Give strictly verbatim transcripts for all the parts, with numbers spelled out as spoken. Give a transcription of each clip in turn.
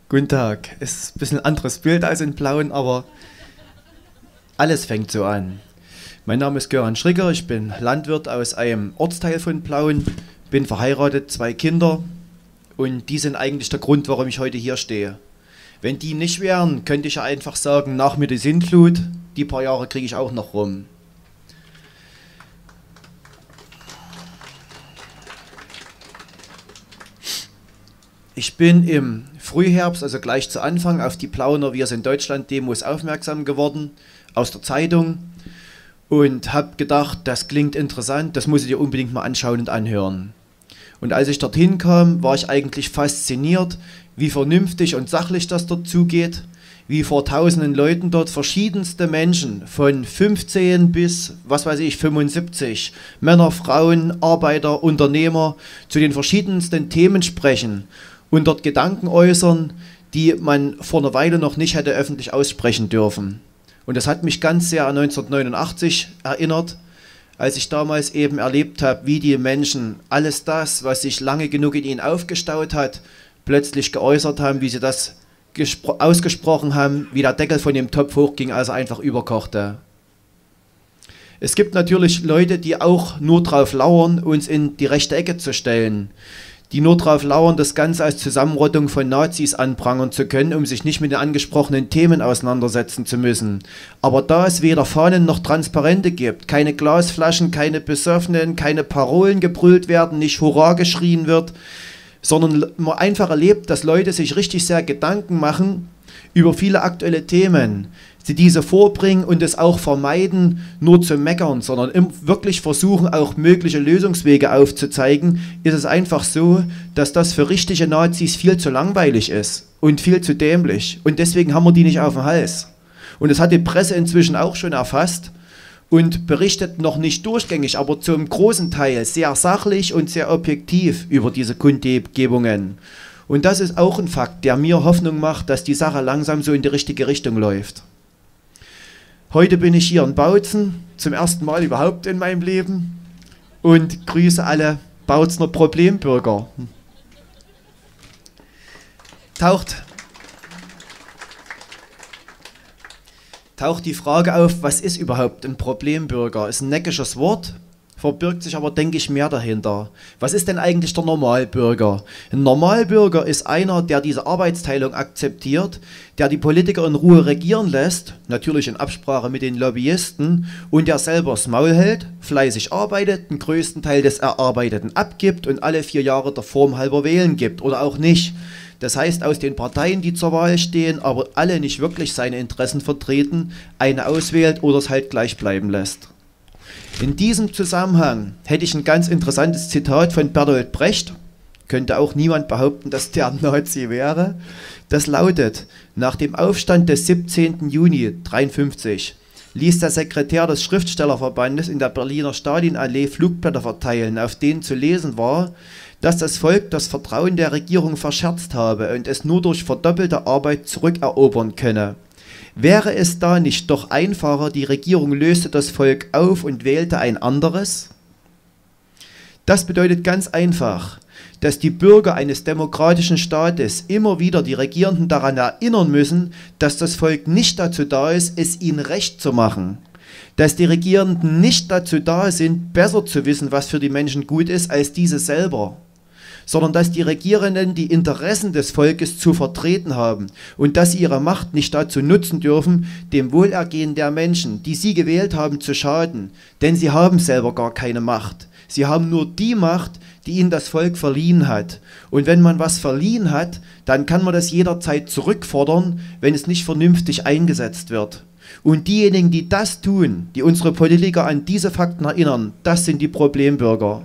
Guten Tag. Es ist ein bisschen ein anderes Bild als in Plauen, aber alles fängt so an. Mein Name ist Göran Schricker, ich bin Landwirt aus einem Ortsteil von Plauen, bin verheiratet, zwei Kinder und die sind eigentlich der Grund, warum ich heute hier stehe. Wenn die nicht wären, könnte ich ja einfach sagen, nach mir die Sintflut, die paar Jahre kriege ich auch noch rum. Ich bin im Frühherbst, also gleich zu Anfang, auf die Plauener Wir sind Deutschland-Demos aufmerksam geworden, aus der Zeitung, und habe gedacht, das klingt interessant, das muss ich dir unbedingt mal anschauen und anhören. Und als ich dorthin kam, war ich eigentlich fasziniert, wie vernünftig und sachlich das dort zugeht, wie vor tausenden Leuten dort verschiedenste Menschen, von fünfzehn bis, was weiß ich, fünfundsiebzig, Männer, Frauen, Arbeiter, Unternehmer, zu den verschiedensten Themen sprechen und dort Gedanken äußern, die man vor einer Weile noch nicht hätte öffentlich aussprechen dürfen. Und das hat mich ganz sehr an neunzehnhundertneunundachtzig erinnert, als ich damals eben erlebt habe, wie die Menschen alles das, was sich lange genug in ihnen aufgestaut hat, plötzlich geäußert haben, wie sie das ausgesprochen haben, wie der Deckel von dem Topf hochging, als er einfach überkochte. Es gibt natürlich Leute, die auch nur drauf lauern, uns in die rechte Ecke zu stellen, die nur darauf lauern, das Ganze als Zusammenrottung von Nazis anprangern zu können, um sich nicht mit den angesprochenen Themen auseinandersetzen zu müssen. Aber da es weder Fahnen noch Transparente gibt, keine Glasflaschen, keine Besoffenen, keine Parolen gebrüllt werden, nicht Hurra geschrien wird, sondern man einfach erlebt, dass Leute sich richtig sehr Gedanken machen über viele aktuelle Themen, sie diese vorbringen und es auch vermeiden, nur zu meckern, sondern im, wirklich versuchen, auch mögliche Lösungswege aufzuzeigen, ist es einfach so, dass das für richtige Nazis viel zu langweilig ist und viel zu dämlich. Und deswegen haben wir die nicht auf dem Hals. Und das hat die Presse inzwischen auch schon erfasst und berichtet noch nicht durchgängig, aber zum großen Teil sehr sachlich und sehr objektiv über diese Kundgebungen. Und das ist auch ein Fakt, der mir Hoffnung macht, dass die Sache langsam so in die richtige Richtung läuft. Heute bin ich hier in Bautzen, zum ersten Mal überhaupt in meinem Leben, und grüße alle Bautzener Problembürger. Taucht, taucht die Frage auf, was ist überhaupt ein Problembürger? Ist ein neckisches Wort, verbirgt sich aber, denke ich, mehr dahinter. Was ist denn eigentlich der Normalbürger? Ein Normalbürger ist einer, der diese Arbeitsteilung akzeptiert, der die Politiker in Ruhe regieren lässt, natürlich in Absprache mit den Lobbyisten, und der selber das Maul hält, fleißig arbeitet, den größten Teil des Erarbeiteten abgibt und alle vier Jahre der Form halber wählen gibt oder auch nicht. Das heißt, aus den Parteien, die zur Wahl stehen, aber alle nicht wirklich seine Interessen vertreten, eine auswählt oder es halt gleich bleiben lässt. In diesem Zusammenhang hätte ich ein ganz interessantes Zitat von Bertolt Brecht, könnte auch niemand behaupten, dass der ein Nazi wäre. Das lautet: Nach dem Aufstand des siebzehnten Juni neunzehnhundertdreiundfünfzig ließ der Sekretär des Schriftstellerverbandes in der Berliner Stalinallee Flugblätter verteilen, auf denen zu lesen war, dass das Volk das Vertrauen der Regierung verscherzt habe und es nur durch verdoppelte Arbeit zurückerobern könne. Wäre es da nicht doch einfacher, die Regierung löste das Volk auf und wählte ein anderes? Das bedeutet ganz einfach, dass die Bürger eines demokratischen Staates immer wieder die Regierenden daran erinnern müssen, dass das Volk nicht dazu da ist, es ihnen recht zu machen. Dass die Regierenden nicht dazu da sind, besser zu wissen, was für die Menschen gut ist, als diese selber, sondern dass die Regierenden die Interessen des Volkes zu vertreten haben und dass sie ihre Macht nicht dazu nutzen dürfen, dem Wohlergehen der Menschen, die sie gewählt haben, zu schaden, denn sie haben selber gar keine Macht. Sie haben nur die Macht, die ihnen das Volk verliehen hat. Und wenn man was verliehen hat, dann kann man das jederzeit zurückfordern, wenn es nicht vernünftig eingesetzt wird. Und diejenigen, die das tun, die unsere Politiker an diese Fakten erinnern, das sind die Problembürger.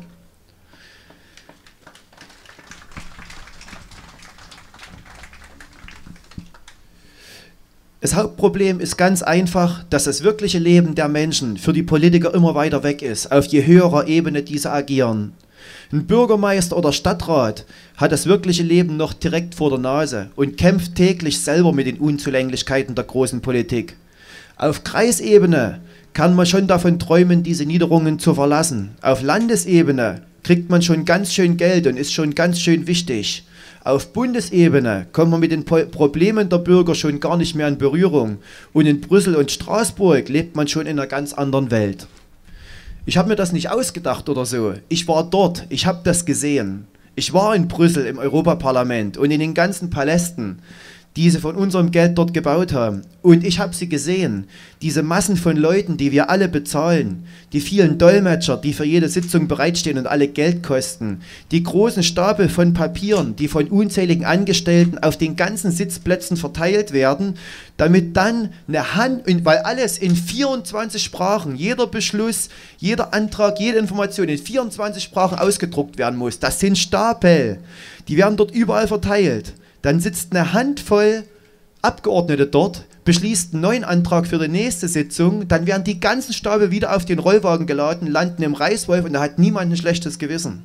Das Hauptproblem ist ganz einfach, dass das wirkliche Leben der Menschen für die Politiker immer weiter weg ist, auf je höherer Ebene diese agieren. Ein Bürgermeister oder Stadtrat hat das wirkliche Leben noch direkt vor der Nase und kämpft täglich selber mit den Unzulänglichkeiten der großen Politik. Auf Kreisebene kann man schon davon träumen, diese Niederungen zu verlassen. Auf Landesebene kriegt man schon ganz schön Geld und ist schon ganz schön wichtig. Auf Bundesebene kommt man mit den po Problemen der Bürger schon gar nicht mehr in Berührung. Und in Brüssel und Straßburg lebt man schon in einer ganz anderen Welt. Ich habe mir das nicht ausgedacht oder so. Ich war dort, ich habe das gesehen. Ich war in Brüssel im Europaparlament und in den ganzen Palästen, die sie von unserem Geld dort gebaut haben. Und ich habe sie gesehen, diese Massen von Leuten, die wir alle bezahlen, die vielen Dolmetscher, die für jede Sitzung bereitstehen und alle Geld kosten, die großen Stapel von Papieren, die von unzähligen Angestellten auf den ganzen Sitzplätzen verteilt werden, damit dann eine Hand, weil alles in vierundzwanzig Sprachen, jeder Beschluss, jeder Antrag, jede Information in vierundzwanzig Sprachen ausgedruckt werden muss. Das sind Stapel, die werden dort überall verteilt. Dann sitzt eine Handvoll Abgeordnete dort, beschließt einen neuen Antrag für die nächste Sitzung, dann werden die ganzen Stapel wieder auf den Rollwagen geladen, landen im Reißwolf und da hat niemand ein schlechtes Gewissen.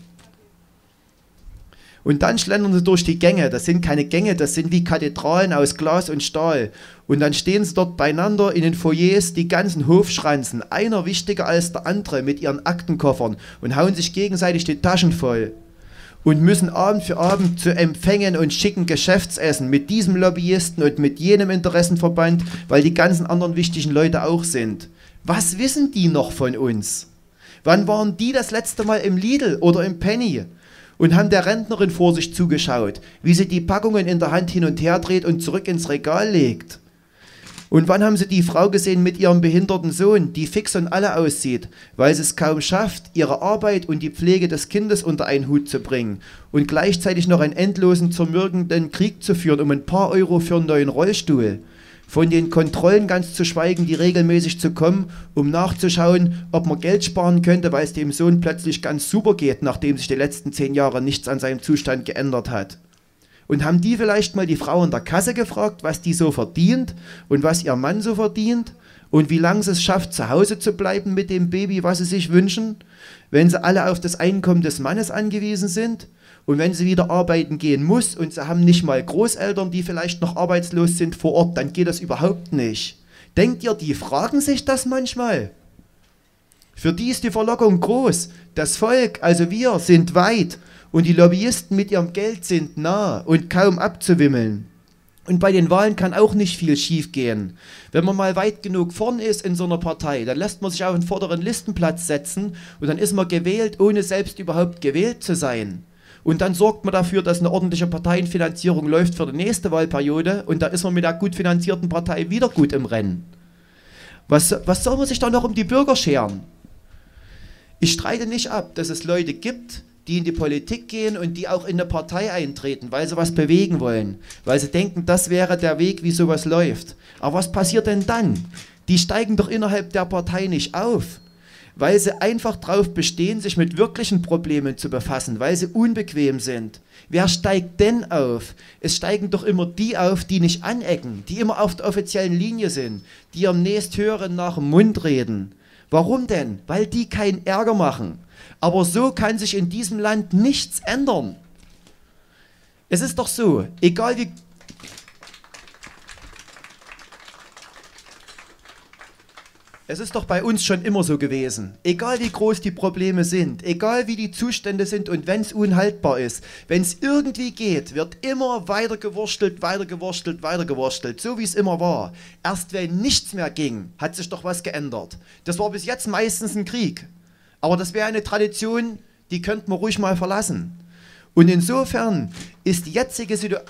Und dann schlendern sie durch die Gänge, das sind keine Gänge, das sind wie Kathedralen aus Glas und Stahl. Und dann stehen sie dort beieinander in den Foyers, die ganzen Hofschranzen, einer wichtiger als der andere mit ihren Aktenkoffern und hauen sich gegenseitig die Taschen voll. Und müssen Abend für Abend zu Empfängen und schicken Geschäftsessen mit diesem Lobbyisten und mit jenem Interessenverband, weil die ganzen anderen wichtigen Leute auch sind. Was wissen die noch von uns? Wann waren die das letzte Mal im Lidl oder im Penny und haben der Rentnerin vor sich zugeschaut, wie sie die Packungen in der Hand hin und her dreht und zurück ins Regal legt? Und wann haben sie die Frau gesehen mit ihrem behinderten Sohn, die fix und alle aussieht, weil sie es kaum schafft, ihre Arbeit und die Pflege des Kindes unter einen Hut zu bringen und gleichzeitig noch einen endlosen, zermürbenden Krieg zu führen um ein paar Euro für einen neuen Rollstuhl? Von den Kontrollen ganz zu schweigen, die regelmäßig zu kommen, um nachzuschauen, ob man Geld sparen könnte, weil es dem Sohn plötzlich ganz super geht, nachdem sich die letzten zehn Jahre nichts an seinem Zustand geändert hat. Und haben die vielleicht mal die Frau in der Kasse gefragt, was die so verdient und was ihr Mann so verdient und wie lange sie es schafft, zu Hause zu bleiben mit dem Baby, was sie sich wünschen, wenn sie alle auf das Einkommen des Mannes angewiesen sind und wenn sie wieder arbeiten gehen muss und sie haben nicht mal Großeltern, die vielleicht noch arbeitslos sind vor Ort, dann geht das überhaupt nicht. Denkt ihr, die fragen sich das manchmal? Für die ist die Verlockung groß. Das Volk, also wir, sind weit. Und die Lobbyisten mit ihrem Geld sind nah und kaum abzuwimmeln. Und bei den Wahlen kann auch nicht viel schiefgehen. Wenn man mal weit genug vorn ist in so einer Partei, dann lässt man sich auf den vorderen Listenplatz setzen und dann ist man gewählt, ohne selbst überhaupt gewählt zu sein. Und dann sorgt man dafür, dass eine ordentliche Parteienfinanzierung läuft für die nächste Wahlperiode und da ist man mit der gut finanzierten Partei wieder gut im Rennen. Was, was soll man sich da noch um die Bürger scheren? Ich streite nicht ab, dass es Leute gibt, die in die Politik gehen und die auch in eine Partei eintreten, weil sie was bewegen wollen, weil sie denken, das wäre der Weg, wie sowas läuft. Aber was passiert denn dann? Die steigen doch innerhalb der Partei nicht auf, weil sie einfach darauf bestehen, sich mit wirklichen Problemen zu befassen, weil sie unbequem sind. Wer steigt denn auf? Es steigen doch immer die auf, die nicht anecken, die immer auf der offiziellen Linie sind, die ihrem Nächsthöheren nach dem Mund reden. Warum denn? Weil die keinen Ärger machen. Aber so kann sich in diesem Land nichts ändern. Es ist doch so, egal wie... Es ist doch bei uns schon immer so gewesen. Egal wie groß die Probleme sind, egal wie die Zustände sind und wenn es unhaltbar ist, wenn es irgendwie geht, wird immer weiter gewurstelt, weiter gewurstelt, weiter gewurstelt, so wie es immer war. Erst wenn nichts mehr ging, hat sich doch was geändert. Das war bis jetzt meistens ein Krieg. Aber das wäre eine Tradition, die könnte man ruhig mal verlassen. Und insofern ist die jetzige Situation...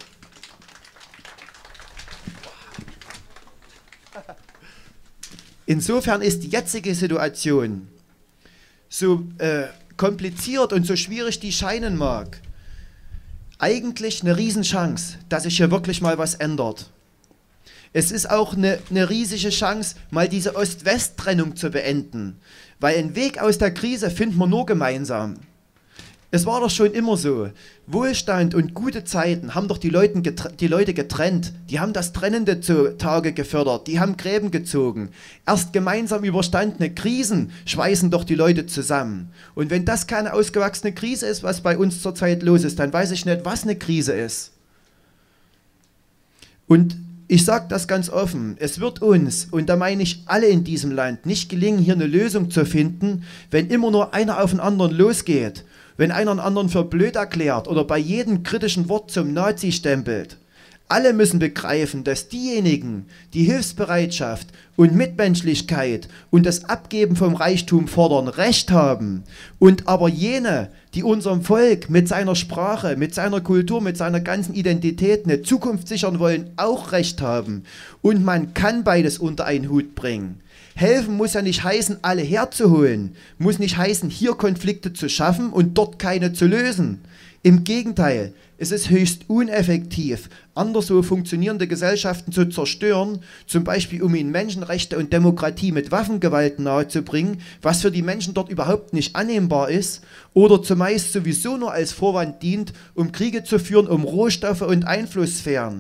Insofern ist die jetzige Situation, so äh, kompliziert und so schwierig die scheinen mag, eigentlich eine Riesenchance, dass sich hier wirklich mal was ändert. Es ist auch eine, eine riesige Chance, mal diese Ost-West-Trennung zu beenden. Weil einen Weg aus der Krise findet man nur gemeinsam. Es war doch schon immer so. Wohlstand und gute Zeiten haben doch die, Leuten die Leute getrennt. Die haben das Trennende zutage gefördert. Die haben Gräben gezogen. Erst gemeinsam überstandene Krisen schweißen doch die Leute zusammen. Und wenn das keine ausgewachsene Krise ist, was bei uns zurzeit los ist, dann weiß ich nicht, was eine Krise ist. Und ich sage das ganz offen, es wird uns, und da meine ich alle in diesem Land, nicht gelingen, hier eine Lösung zu finden, wenn immer nur einer auf den anderen losgeht, wenn einer einen anderen für blöd erklärt oder bei jedem kritischen Wort zum Nazi stempelt. Alle müssen begreifen, dass diejenigen, die Hilfsbereitschaft und Mitmenschlichkeit und das Abgeben vom Reichtum fordern, Recht haben. Und aber jene, die unserem Volk mit seiner Sprache, mit seiner Kultur, mit seiner ganzen Identität eine Zukunft sichern wollen, auch Recht haben. Und man kann beides unter einen Hut bringen. Helfen muss ja nicht heißen, alle herzuholen, muss nicht heißen, hier Konflikte zu schaffen und dort keine zu lösen. Im Gegenteil, es ist höchst uneffektiv, anderswo funktionierende Gesellschaften zu zerstören, zum Beispiel um ihnen Menschenrechte und Demokratie mit Waffengewalt nahezubringen, was für die Menschen dort überhaupt nicht annehmbar ist, oder zumeist sowieso nur als Vorwand dient, um Kriege zu führen, um Rohstoffe und Einflusssphären.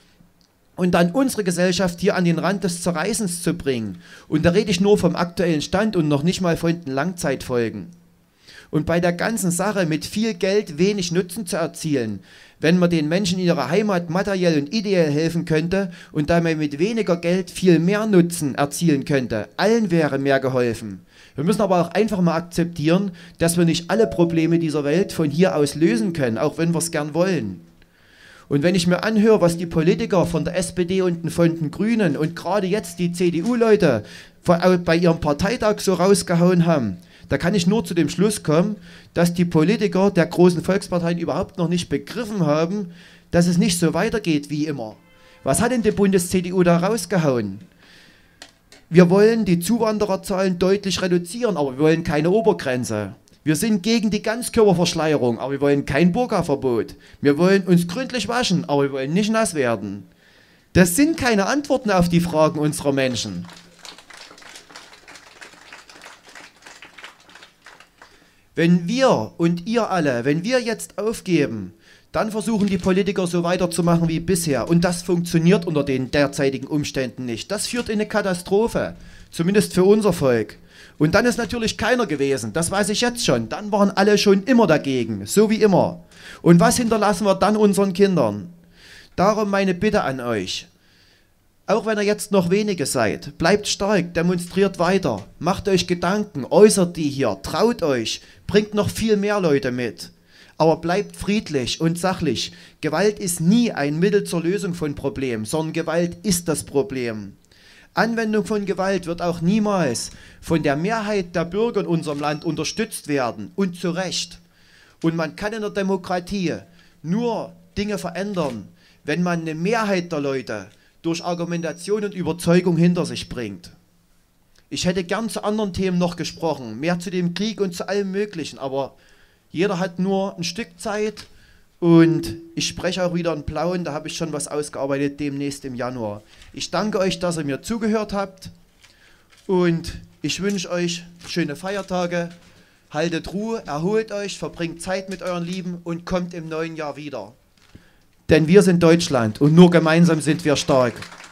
Und dann unsere Gesellschaft hier an den Rand des Zerreißens zu bringen. Und da rede ich nur vom aktuellen Stand und noch nicht mal von den Langzeitfolgen. Und bei der ganzen Sache mit viel Geld wenig Nutzen zu erzielen, wenn man den Menschen in ihrer Heimat materiell und ideell helfen könnte und damit mit weniger Geld viel mehr Nutzen erzielen könnte, allen wäre mehr geholfen. Wir müssen aber auch einfach mal akzeptieren, dass wir nicht alle Probleme dieser Welt von hier aus lösen können, auch wenn wir es gern wollen. Und wenn ich mir anhöre, was die Politiker von der S P D und von den Grünen und gerade jetzt die C D U-Leute bei ihrem Parteitag so rausgehauen haben, da kann ich nur zu dem Schluss kommen, dass die Politiker der großen Volksparteien überhaupt noch nicht begriffen haben, dass es nicht so weitergeht wie immer. Was hat denn die Bundes-C D U da rausgehauen? Wir wollen die Zuwandererzahlen deutlich reduzieren, aber wir wollen keine Obergrenze. Wir sind gegen die Ganzkörperverschleierung, aber wir wollen kein Burka-Verbot. Wir wollen uns gründlich waschen, aber wir wollen nicht nass werden. Das sind keine Antworten auf die Fragen unserer Menschen. Wenn wir und ihr alle, wenn wir jetzt aufgeben, dann versuchen die Politiker so weiterzumachen wie bisher. Und das funktioniert unter den derzeitigen Umständen nicht. Das führt in eine Katastrophe, zumindest für unser Volk. Und dann ist natürlich keiner gewesen, das weiß ich jetzt schon. Dann waren alle schon immer dagegen, so wie immer. Und was hinterlassen wir dann unseren Kindern? Darum meine Bitte an euch. Auch wenn ihr jetzt noch wenige seid, bleibt stark, demonstriert weiter, macht euch Gedanken, äußert die hier, traut euch, bringt noch viel mehr Leute mit. Aber bleibt friedlich und sachlich. Gewalt ist nie ein Mittel zur Lösung von Problemen, sondern Gewalt ist das Problem. Anwendung von Gewalt wird auch niemals von der Mehrheit der Bürger in unserem Land unterstützt werden, und zu Recht. Und man kann in der Demokratie nur Dinge verändern, wenn man eine Mehrheit der Leute durch Argumentation und Überzeugung hinter sich bringt. Ich hätte gern zu anderen Themen noch gesprochen, mehr zu dem Krieg und zu allem Möglichen, aber jeder hat nur ein Stück Zeit und ich spreche auch wieder in Plauen, da habe ich schon was ausgearbeitet, demnächst im Januar. Ich danke euch, dass ihr mir zugehört habt und ich wünsche euch schöne Feiertage, haltet Ruhe, erholt euch, verbringt Zeit mit euren Lieben und kommt im neuen Jahr wieder. Denn wir sind Deutschland und nur gemeinsam sind wir stark.